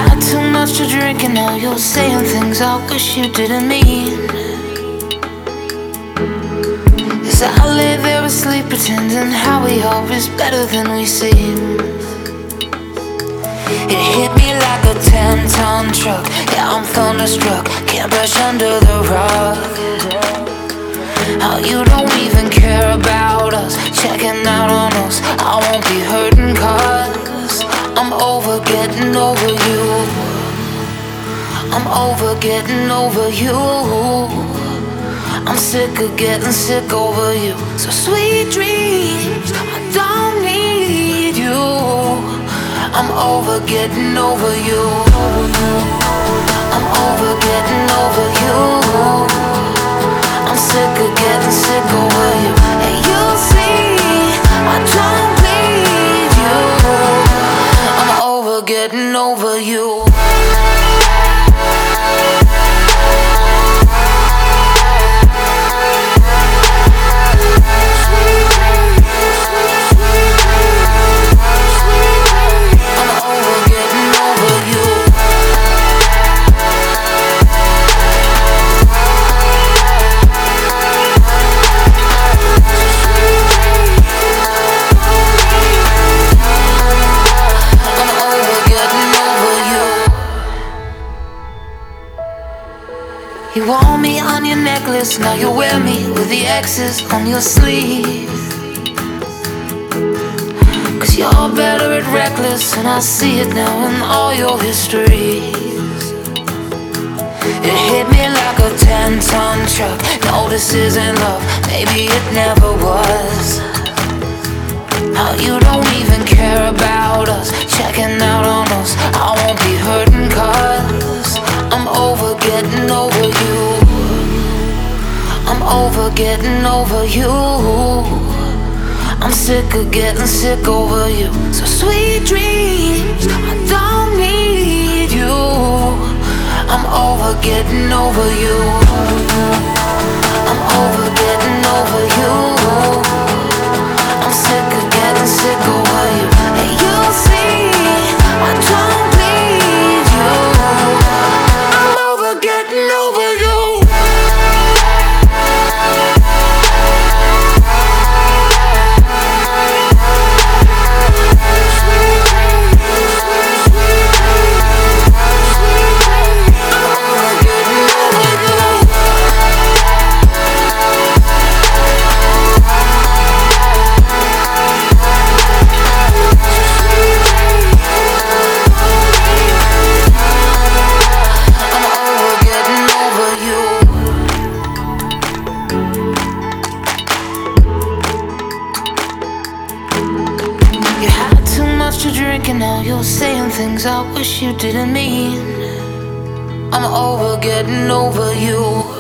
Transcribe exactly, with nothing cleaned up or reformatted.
had too much to drink and now you're saying things I wish you didn't mean. As I lay there asleep pretending how we are is better than we seem. It hit me like a ten-ton truck. Yeah, I'm thunderstruck, can't brush under the rug. How you don't even care about us, checking out on us. I won't be hurting cause I'm over getting over you. I'm over getting over you. I'm sick of getting sick over you. So sweet dreams, I don't need you. I'm over getting over you. I'm over getting over you. I'm sick of getting sick over you. And you'll see, I don't need you. I'm over getting over you. You want me on your necklace, now you wear me with the X's on your sleeve. Cause you're better at reckless, and I see it now in all your histories. It hit me like a ten-ton truck. No, this isn't love, maybe it never was. How you don't even care about us, checking out on us. I won't be hurting cause I'm over getting over you. I'm over getting over you. I'm sick of getting sick over you. So sweet dreams, I don't need you. I'm over getting over you. I'm over getting over you. I'm sick of getting sick over you. And you'll see, I don't need you. I'm over getting over you. You had too much to drink and now you're saying things I wish you didn't mean. I'm over getting over you.